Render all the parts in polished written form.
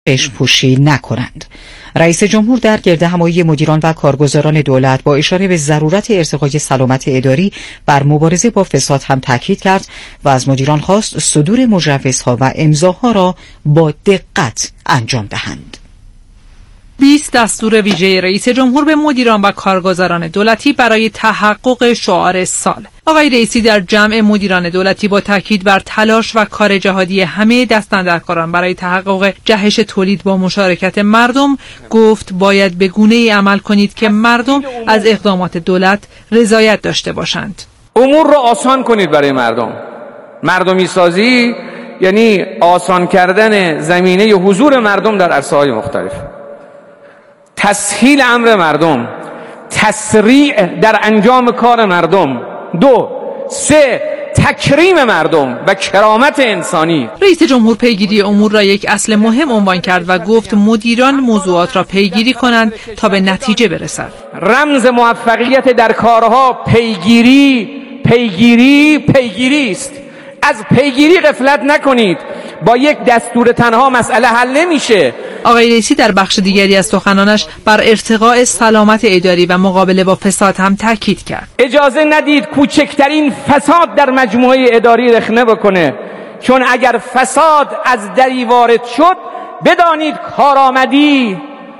پوشی نکنند. رئیس جمهور در گردهمایی مدیران و کارگزاران دولت با اشاره به ضرورت ارتقای سلامت اداری بر مبارزه با فساد هم تاکید کرد و از مدیران خواست صدور مجوزها و امضاها را با دقت انجام دهند. 20 دستور ویژه رئیس جمهور به مدیران و کارگزاران دولتی برای تحقق شعار سال. آقای رئیسی در جمع مدیران دولتی با تاکید بر تلاش و کار جهادی همه دستاندرکاران برای تحقق جهش تولید با مشارکت مردم گفت باید به گونه‌ای عمل کنید که مردم از اقدامات دولت رضایت داشته باشند. امور را آسان کنید برای مردم. مردمی سازی یعنی آسان کردن زمینه حضور مردم در عرصه‌های مختلف، تسهیل امر مردم، تسریع در انجام کار مردم. 2 3 تکریم مردم و کرامت انسانی. رئیس جمهور پیگیری امور را یک اصل مهم عنوان کرد و گفت مدیران موضوعات را پیگیری کنند تا به نتیجه برسند. رمز موفقیت در کارها پیگیری است. از پیگیری غفلت نکنید. با یک دستور تنها مسئله حل نمیشه. آقای رئیسی در بخش دیگری از سخنانش بر ارتقاء سلامت اداری و مقابله با فساد هم تاکید کرد. اجازه ندید کوچکترین فساد در مجموعه اداری رخنه بکنه، چون اگر فساد از دری وارد شد بدانید کارآمدی،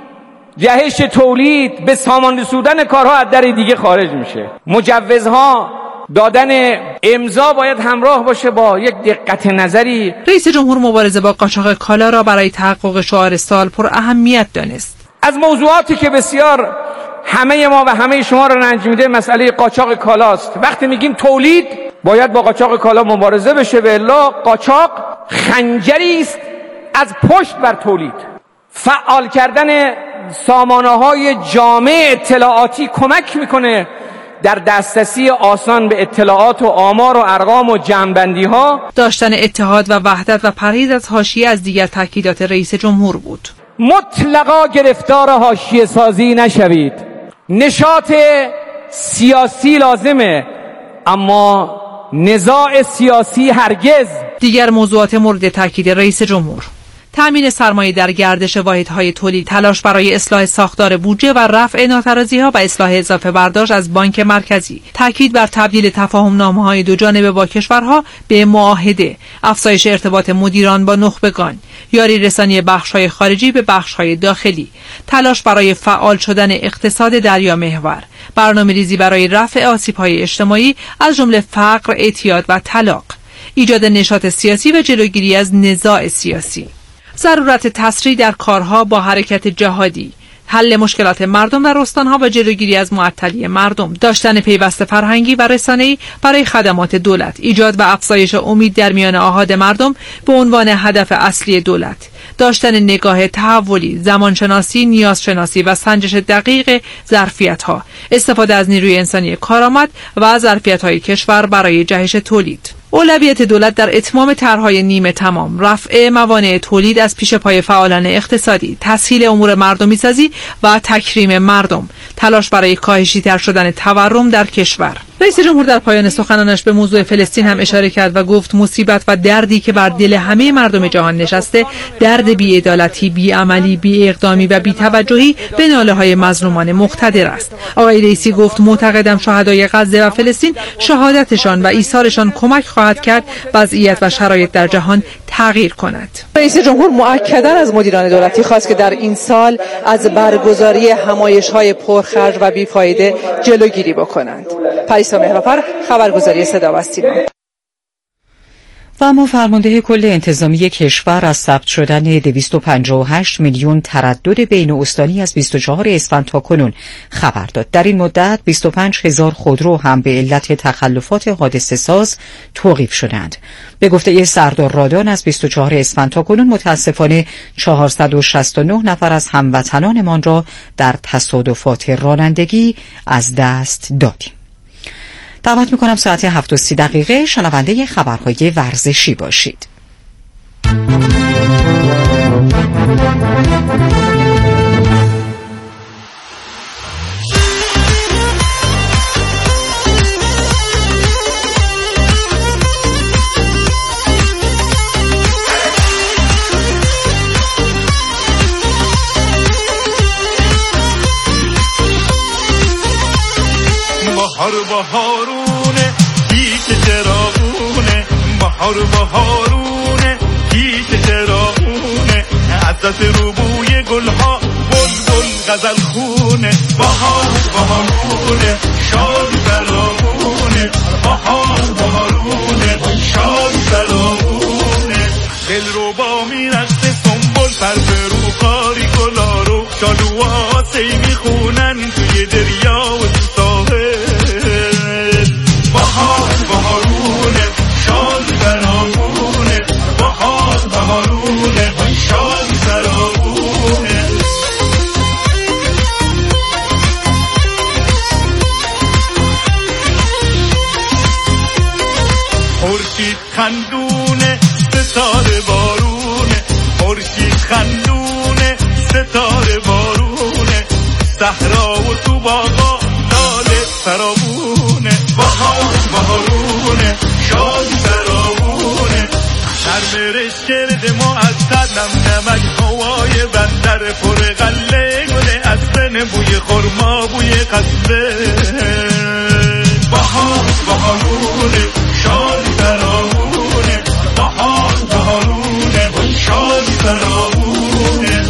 جهش تولید، به سامان رسوندن کارها از در دیگه خارج میشه. مجوزها، دادن امضا باید همراه باشه با یک دقت نظری. رئیس جمهور مبارزه با قاچاق کالا را برای تحقق شعار سال پر اهمیت دانست. از موضوعاتی که بسیار همه ما و همه شما را رنج میده مسئله قاچاق کالاست. وقتی میگیم تولید باید با قاچاق کالا مبارزه بشه، و الا قاچاق خنجری است از پشت بر تولید. فعال کردن سامانه‌های جامع اطلاعاتی کمک میکنه در دسترسی آسان به اطلاعات و آمار و ارقام و جمع‌بندی‌ها. داشتن اتحاد و وحدت و پرهیز از حاشیه از دیگر تاکیدات رئیس جمهور بود. مطلقا گرفتار حاشیه سازی نشوید. نشاط سیاسی لازمه، اما نزاع سیاسی هرگز. دیگر موضوعات مورد تاکید رئیس جمهور: تامین سرمایه در گردش واحدهای تولید، تلاش برای اصلاح ساختار بودجه و رفع ناترازی‌ها و اصلاح اضافه برداشت از بانک مرکزی، تاکید بر تبدیل تفاهم‌نامه‌های دو جانبه با کشورها به معاهده، افزایش ارتباط مدیران با نخبگان، یاری رسانی بخش‌های خارجی به بخش‌های داخلی، تلاش برای فعال شدن اقتصاد دریامحور، برنامه‌ریزی برای رفع آسیب‌های اجتماعی از جمله فقر، اعتیاد و طلاق، ایجاد نشاط سیاسی و جلوگیری از نزاع سیاسی، ضرورت تسریع در کارها با حرکت جهادی، حل مشکلات مردم در استانها و جلوگیری از معطلی مردم، داشتن پیوست فرهنگی و رسانه‌ای برای خدمات دولت، ایجاد و افزایش امید در میان آحاد مردم به عنوان هدف اصلی دولت، داشتن نگاه تحولی، زمانشناسی، نیازشناسی و سنجش دقیق ظرفیت‌ها، استفاده از نیروی انسانی کارآمد و ظرفیت‌های کشور برای جهش تولید. اولویت دولت در اتمام طرح‌های نیمه تمام، رفع موانع تولید از پیش پای فعالان اقتصادی، تسهیل امور مردمی سازی و تکریم مردم، تلاش برای کاهشی تر شدن تورم در کشور. رئیس جمهور در پایان سخنانش به موضوع فلسطین هم اشاره کرد و گفت مصیبت و دردی که بر دل همه مردم جهان نشسته، درد بی‌عدالتی، بی‌عملی، بی‌اقدامی و بی‌توجهی به ناله‌های مظلومان مقتدر است. آقای رئیسی گفت معتقدم شهدای غزه و فلسطین شهادتشان و ایثارشان کمک خواهد کرد وضعیت و شرایط در جهان تغییر کند. رئیس جمهور مؤکداً از مدیران دولتی خواست که در این سال از برگزاری همایش‌های پرخرج و بیفایده جلوگیری بکنند. پریسا مهرافر، خبرگزاری صدا و سیما. و اما فرمانده کل انتظامی کشور از ثبت شدن 258 میلیون تردد بین استانی از 24 اسفند تا کنون خبر داد. در این مدت 25,000 خودرو هم به علت تخلفات حادثه ساز توقیف شدند. به گفته سردار رادان از 24 اسفند تا کنون متاسفانه 469 نفر از هموطنانمان را در تصادفات رانندگی از دست دادیم. دعوت میکنم ساعت 7:30 شنونده خبرهای ورزشی باشید. بهار بهارونه هیچ چراغونه بهار بهارونه هیچ چراغونه عزت رو بوی گلها بلبل غزل خونه بهار بهارونه شاد سرابونه بهار بهارونه شاد سرابونه دل رو با میرسته سنبول پر رو کاری گلا رو شالوها سی میخونن توی دریا و تو ساحل بهار بهارونه شاد سرابونه بهار بهارونه شاد سرابونه خورشید خندونه ستاره بارونه خورشید خندونه ستاره بارونه صحرا و تو باغا لاله سرابونه بهار بهارونه شاد سرابونه سرمرش کرده ما از نم نمک هوای بندر پر غله گل اصلن بوی خرما بوی قصه بهار بهارونه شاد سرابونه بهار بهارونه شاد سرابونه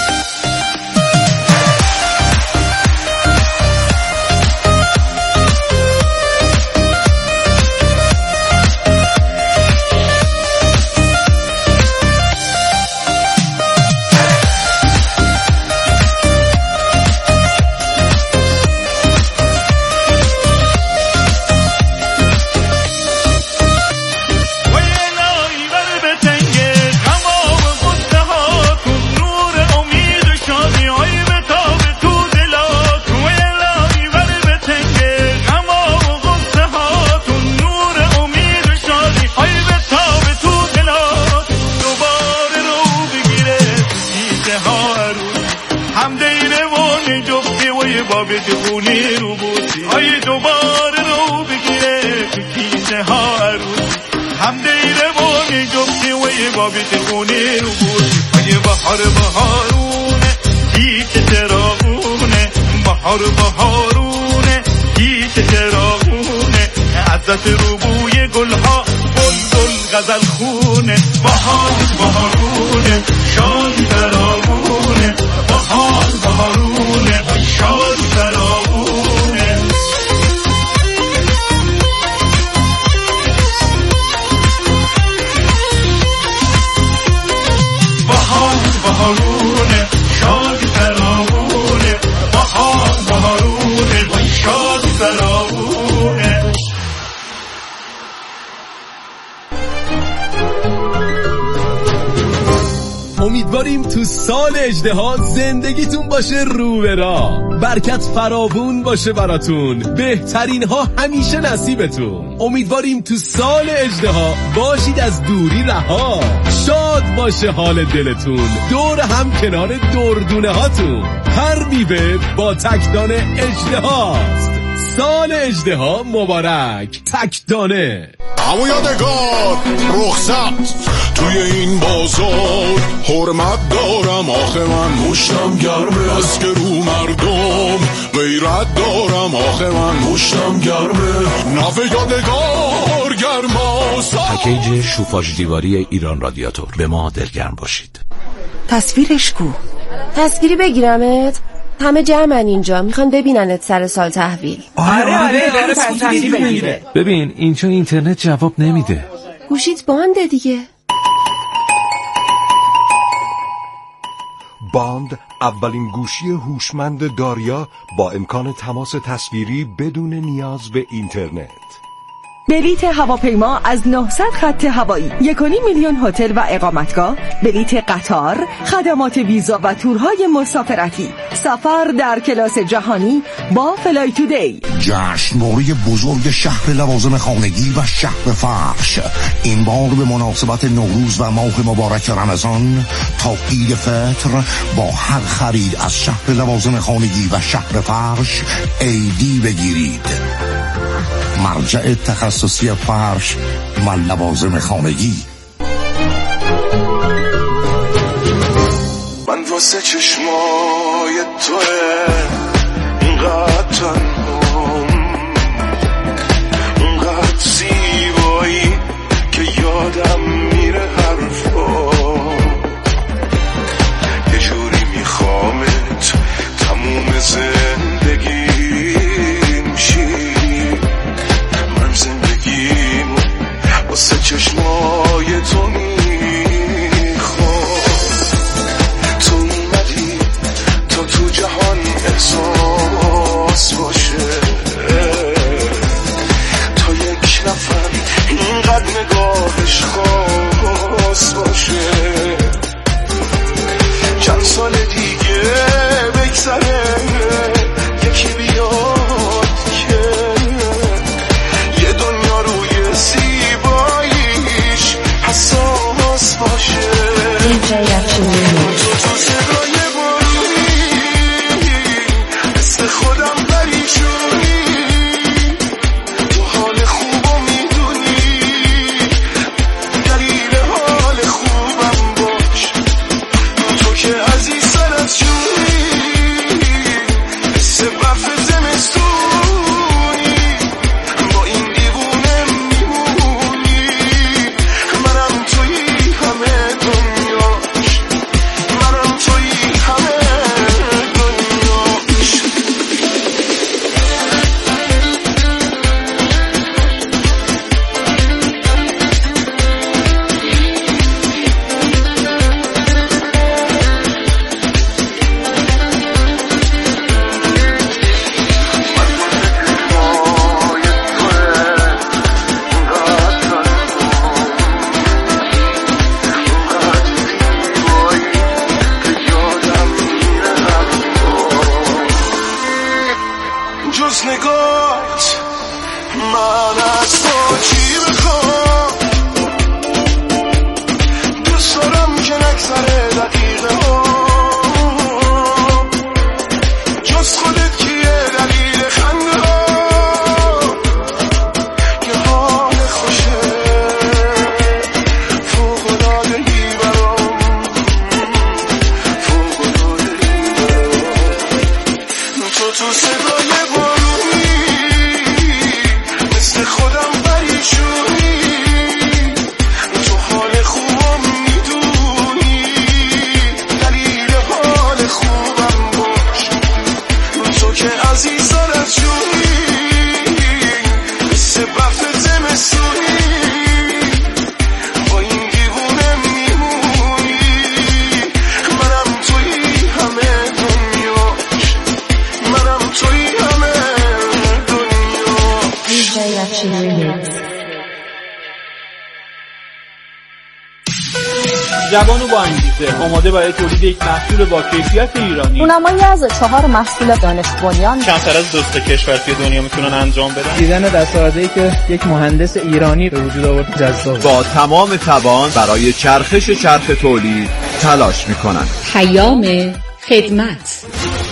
بجونی رو بوسی های دوباره رو بگیره تو کیسه ها عروسی هم دیره بانی جبتی و با بجونی رو بوسی های بهار بهارونه هیچ چراغونه بهار بهارونه هیچ چراغونه عزت رو بوی گلها بلبل غزل خونه بهار بهارونه شاد سرابونه بهار بهارونه شاد سرابونه بهار بهارونه شاد سرابونه بهار بهارونه شاد سرابونه امیدواریم تو سال اژدها زندگیتون باشه رو به راه، برکت فراوون باشه براتون، بهترین ها همیشه نصیبتون. امیدواریم تو سال اژدها باشید از دوری رها، شاد باشه حال دلتون، دور هم کنار دردونه هاتون. هر میوه با تکدانه اژدهاست. سال اژدها مبارک. تکدانه. اما یادگار رخصت توی این بازار، حرمت دارم آخه من مشتم گرمه، از که رو مردم غیرت دارم آخه من مشتم گرمه، نفع یادگار گرماست. پکیج شوفاژ دیواری ایران رادیاتور، به ما دلگرم باشید. تصویرش کو؟ تصویری بگیرمت؟ همه جمعن اینجا، میخوان ببیننت سر سال تحویل. آره تصویری بگیره. ببین اینجا اینترنت جواب نمیده. گوشیت بانده دیگه. باند اولین گوشی هوشمند داریا با امکان تماس تصویری بدون نیاز به اینترنت. بلیت هواپیما از 900 خط هوایی، 1.5 میلیون هتل و اقامتگاه، بلیت قطار، خدمات ویزا و تورهای مسافرتی، سفر در کلاس جهانی با فلای تودی. جشنواره بزرگ شهر لوازم خانگی و شهر فرش، این بار به مناسبت نوروز و ماه مبارک رمضان تا عید فطر با هر خرید از شهر لوازم خانگی و شهر فرش ایدی بگیرید. مرجع تخصصی فرش و لوازم خانگی. من واسه چشمای توه اینقدر تنهام، که عزیزتر از جونی، مثل برف زمستونی، با این دیوونه میمونی. منم تویی همه دنیاش، منم تویی همه دنیاش. جز نگاهت من از تو چی بخوام، دوست دارم که نگذره دقیقه ها، جز خودت کیه دلیل خنده ها، که حال خوشه فوق‌العاده‌ای برام، فوق‌العاده‌ای برام. تو صدای خودم پریشونی، تو حال خوبم میدونی، دلیل حال خوبم باش. تو که عزیزتر از جونی، مثل برف زمستونی، با این دیوونه میمونی. منم تویی همه دنیاش، منم تویی همه جوان و با انگیزه، آماده برای تولید یک محصول با کیفیت ایرانی. اونمایی از 4 محصول دانش بنیان کمتر از 2 کشور توی دنیا میتونن انجام بدن. دیدن دستاوردهایی که یک مهندس ایرانی به وجود آورد جذاب. با تمام توان برای چرخش چرخ تولید تلاش میکنن. پیام خدمت.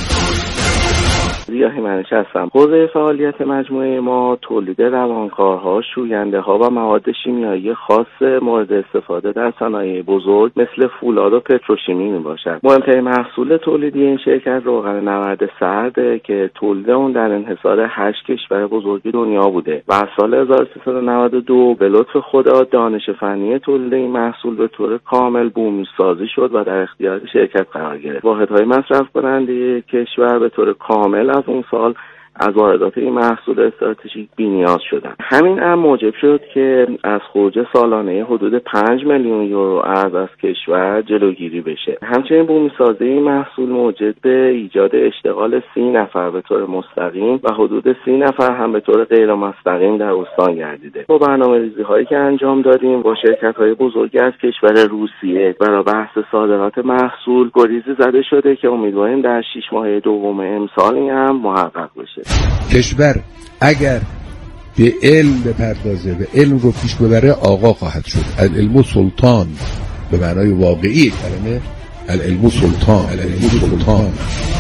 ریاحی منش هستم. حوزه فعالیت مجموعه ما تولید روانکارها، شوینده ها و مواد شیمیایی خاص مورد استفاده در صنایع بزرگ مثل فولاد و پتروشیمی می باشد. مهمترین محصول تولیدی این شرکت روغن نورد سرده که تولید اون در انحصار 8 کشور بزرگ دنیا بوده و از سال 1392 به لطف خدا دانش فنی تولید این محصول به طور کامل بومی سازی شد و در اختیار شرکت قرار گرفت. واحدهای مصرف کننده کشور به طور کامل از اون سال از واردات این محصول استراتژیک بی‌نیاز شدند. همین امر موجب شد که از خروج سالانه حدود 5 میلیون یورو ارز از کشور جلوگیری بشه. همچنین بومی‌سازی این محصول موجب به ایجاد اشتغال 30 نفر به طور مستقیم و حدود 30 نفر هم به طور غیر مستقیم در استان گردیده. با برنامه‌ریزی‌هایی که انجام دادیم با شرکت‌های بزرگی از کشور روسیه برای بحث صادرات محصول گریزی زده شده که امیدواریم در 6 ماه دوم امسال این هم محقق بشه. کشور اگر به علم بپردازه و علم رو پیش ببره آقا خواهد شد. العلم سلطان به معنای واقعی کلمه، العلم سلطان، العلم سلطان.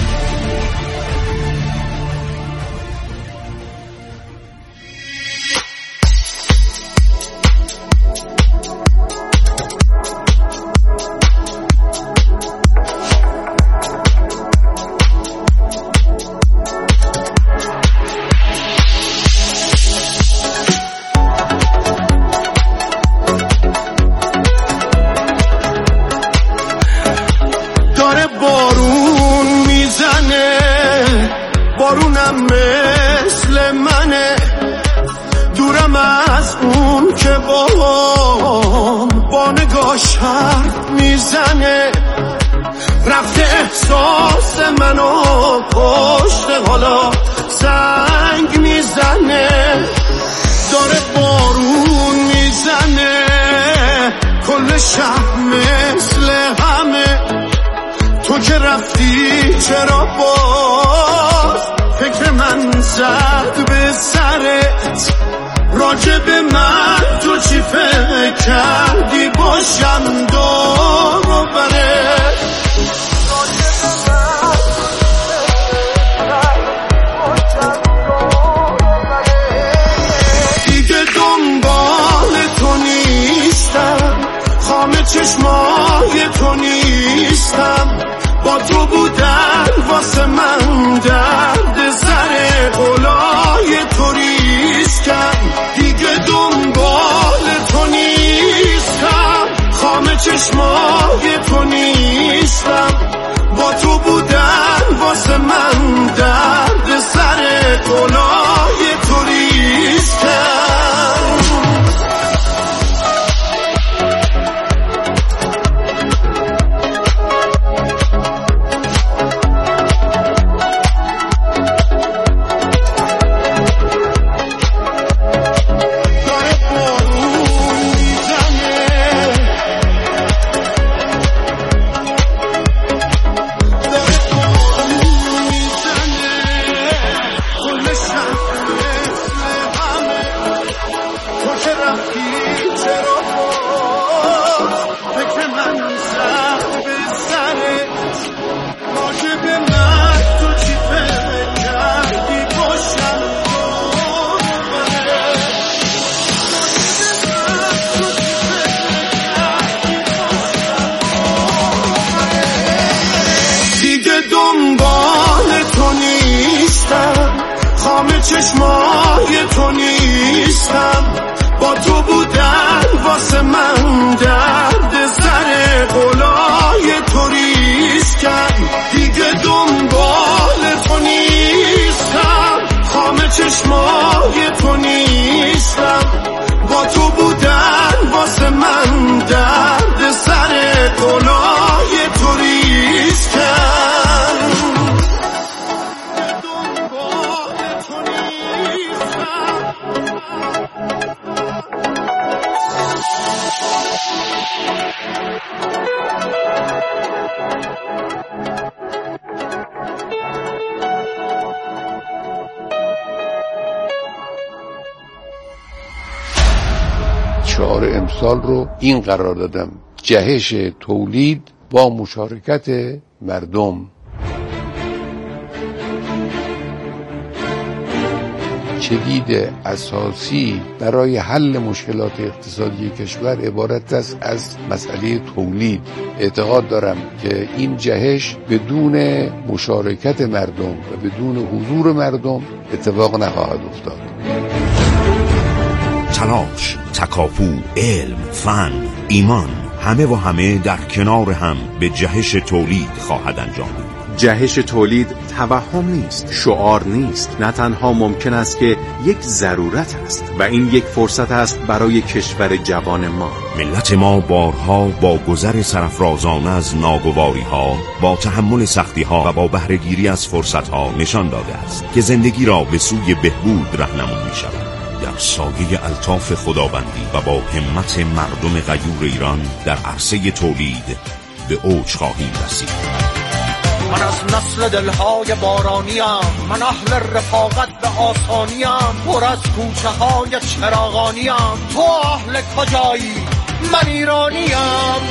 بارونم مثل منه، دورم از اون که با نگاش حرف میزنه، رفته احساس منو پشت حالا سنگ میزنه، داره بارون میزنه، کل شهر مثل همه، تو که رفتی چرا باز فکر من زد به سرت، راجب من تو چی فکر کردی باشم دور و برت، دیگه دنبال تو نیستم، خامه چشمای تو نیستم، چشمای تو نیستم، با تو بودن واسه من درد سر قلای تو ریسکم، دیگه دنبال تو نیستم، خام چشمای تو نیستم، با تو بودن واسه من درد سر قلای تو ریسکم. شعار امسال رو این قرار دادم: جهش تولید با مشارکت مردم. کلید اساسی برای حل مشکلات اقتصادی کشور عبارت است از مسئله تولید. اعتقاد دارم که این جهش بدون مشارکت مردم و بدون حضور مردم اتفاق نخواهد افتاد. تلاش، تکاپو، علم، فن، ایمان، همه و همه در کنار هم به جهش تولید خواهد انجام بود. جهش تولید توهم نیست، شعار نیست، نه تنها ممکن است که یک ضرورت است و این یک فرصت است برای کشور جوان ما. ملت ما بارها با گذر سرافرازانه از ناگواری‌ها، با تحمل سختی‌ها و با بهره‌گیری از فرصت‌ها نشان داده است که زندگی را به سوی بهبود راهنمون می‌شود. در سایه الطاف خداوندی و با همت مردم غیور ایران در عرصه تولید به اوج خواهیم رسید. من از نسل دلهای بارانیم، من اهل رفاقت به آسانیم، پر از کوچه های چراغانیم، تو اهل کجایی؟ من ایرانیم.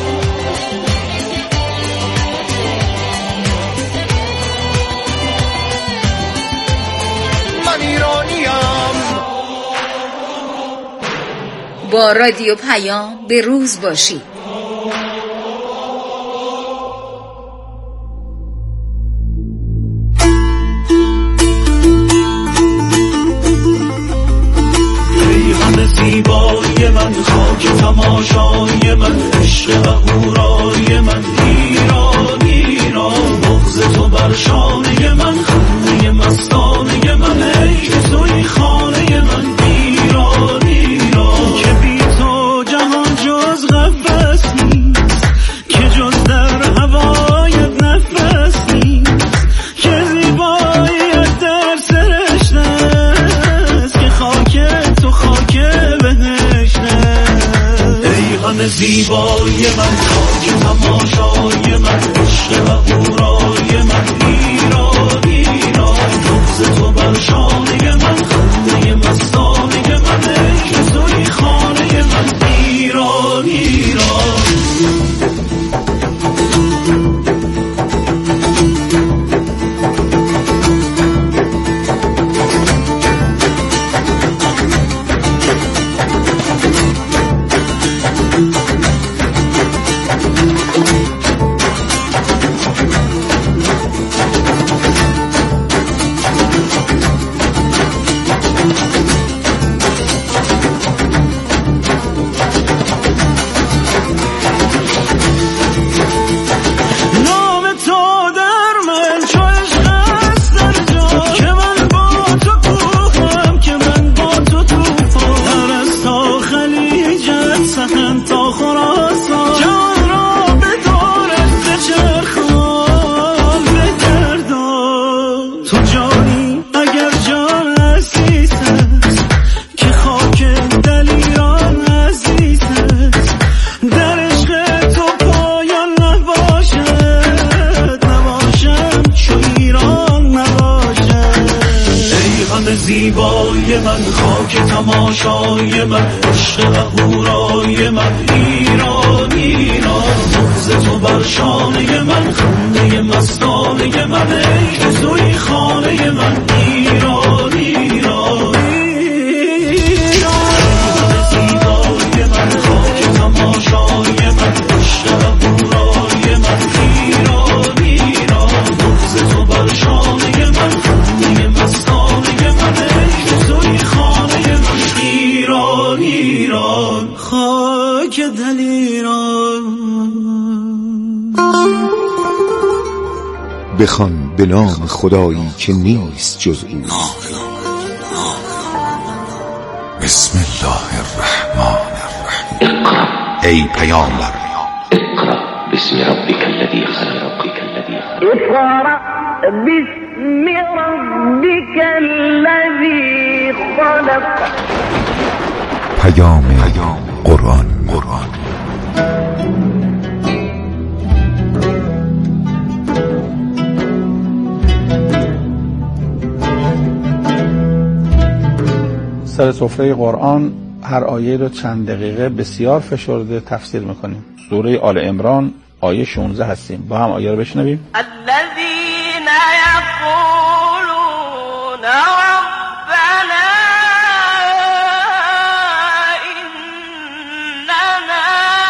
من ایرانیم. با رادیو پیام به روز باشید. زیبای من، خاک تماشای من، عشق و هورای من، ایران ایران، بغض تو بر شانه من، خنده مستانه من، ای توی خانه من، ایران ایران، که بی تو جهان جز قفس نیست، که جز در هوایت نفس نیست، که زیباییت در سرشته است، که خاک تو خاک زیبای من، خاک تماشای من، عشق و هورای من، ایران ایران، بغض تو بر شانه من، خنده مستانه من، ای توی خانه من، ایران ایران. زیبای من، خاک تماشای من، عشق و هورای من، ایران ایران، بغض تو بر شانه من، خنده مستانه من، ای توی خانه من، ایران ایران. زیبای من، خاک تماشای من، عشق و هورای من، ایران ایران، بغض تو بر شانه من، خنده مستانه من. بخوان به نام خدایی که نیست جز او. بسم الله الرحمن الرحیم. ای پیامبر اقرأ باسم ربک الذی خلق. اقرأ باسم ربک الذی خلق. پیام قرآن. سر سفره قرآن هر آیه رو چند دقیقه بسیار فشرده تفسیر میکنیم. سوره آل عمران آیه 16 هستیم. با هم آیه رو بشنویم. الذین یقولون ربنا اننا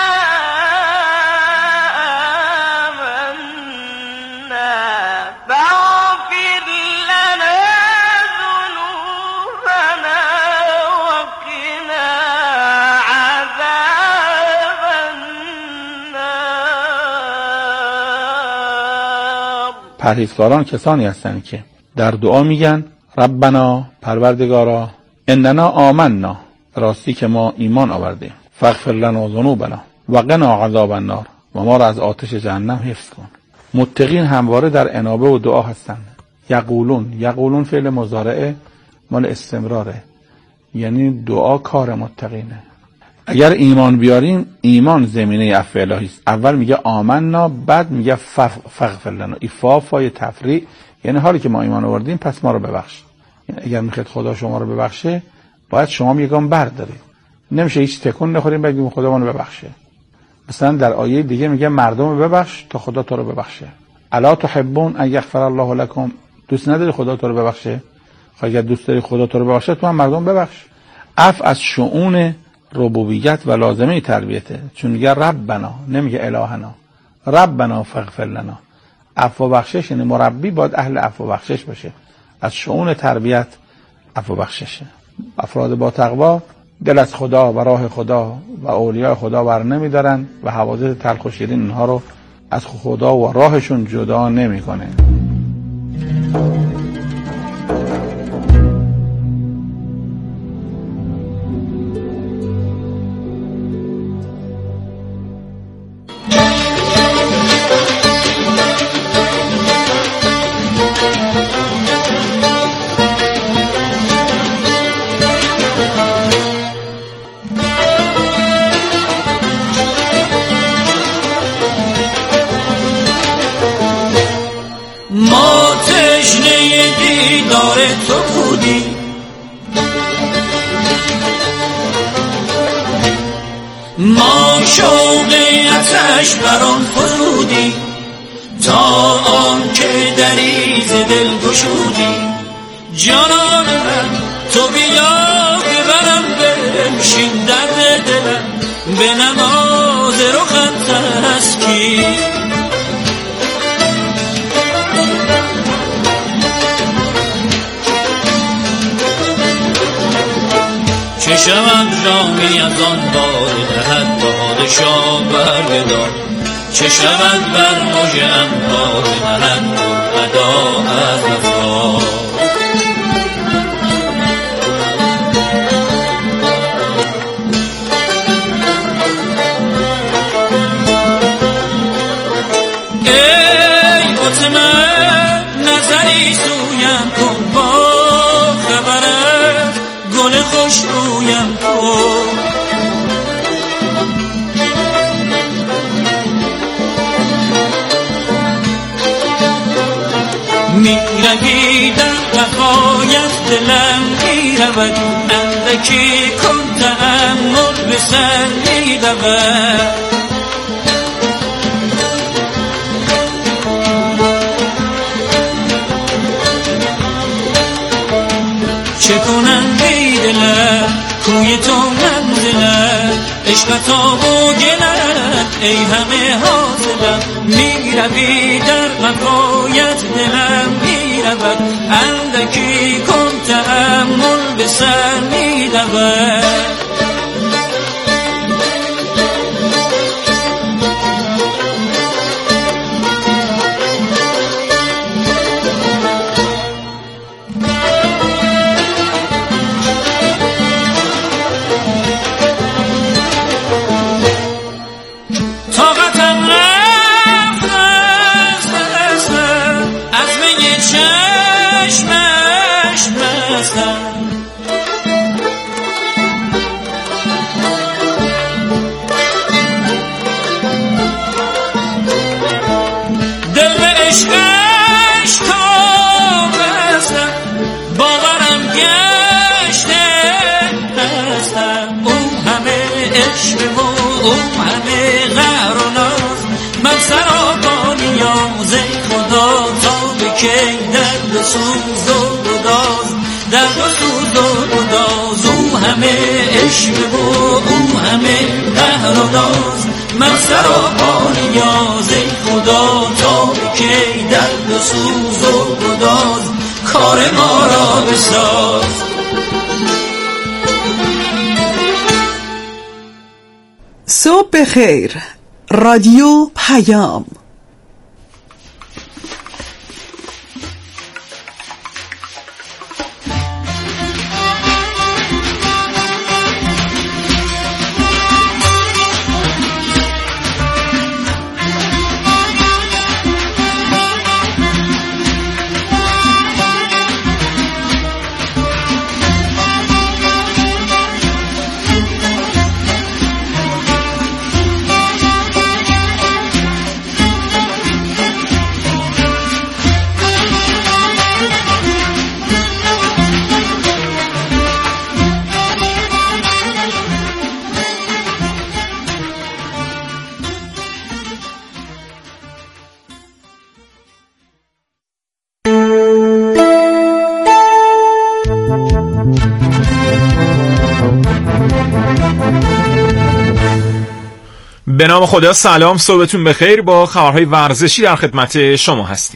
آمنا فاغفر لنا ذنوبنا وقنا عذاب النار. پرهیزکاران کسانی هستند که در دعا میگن ربنا، پروردگارا، اننا آمنا، راستی که ما ایمان آوردیم، فاغفر لنا ذنوبنا و قنا عذاب النار، و ما را از آتش جهنم حفظ کن. متقین همواره در انابه و دعا هستند. یقولون فعل مضارعه مال استمراره، یعنی دعا کار متقینه. اگر ایمان بیاریم، ایمان زمینه عفو الهی است. اول میگه آمنا، بعد میگه فاغفر لنا. این فای تفریع، یعنی حالی که ما ایمان آوردیم پس ما رو ببخش. یعنی اگر میخواید خدا شما رو ببخشه، باید شما هم یگام بردارید. نمیشه هیچ تکون نخوریم بگیم خدا منو ببخشه. مثلا در آیه دیگه میگه مردم رو ببخش تا خدا تو رو ببخشه. الا تحبون ان یغفر الله لكم. دوست نداری خدا تو رو ببخشه؟ اگر دوست داری خدا تو رو ببخشه، تو هم مردم ببخش. عفو از شؤون ربوبیت و لازمه تربیته، چون میگه ربنا، نمیگه الهنا. ربنا فاغفر لنا. عفو و بخشش یعنی مربی باید اهل عفو و بخشش باشه. از شؤون تربیت عفو و بخششه. افراد با تقوا دل از خدا و راه خدا و اولیاء خدا بر نمیدارن و حوادث تلخ و شیرین اینها رو از خدا و راهشون جدا نمیکنه. ما تشنه دیدار تو بودیم، ما شوق آتش بران فرودیم، تا آن که دریز دل گشودی. جانان من تو بیا ببرم بنشین درد دلم، به نماز رخم تسکی. چه شود جامی از آن بار دهد پادشاه برگدار، چه شود بر موج انبار دهد ادا از وفا. ای مطمئن نظری سویم کن، با خبرت گل خوش رویم کن. میروی در وفایت دلم میرود، اندکی کن تأمل به سر میرود. چه کنم بی دلم کوی تو منزلم، عشقت آب و گلم ای همه حاصلم. میروی در وفایت دلم میرود، اندکی کن تأمل به سر میرود. خدا تا به کی درد و سوز و گداز درد و سوز و گداز او همه عشق و او همه قهر و ناز مغزر و نیاز ای خدا تا به کی درد و سوز و گداز کار ما را بساز. صبح بخیر. رادیو پیام. به نام خدا. سلام، صبحتون بخیر. با خبرهای ورزشی در خدمت شما هستیم.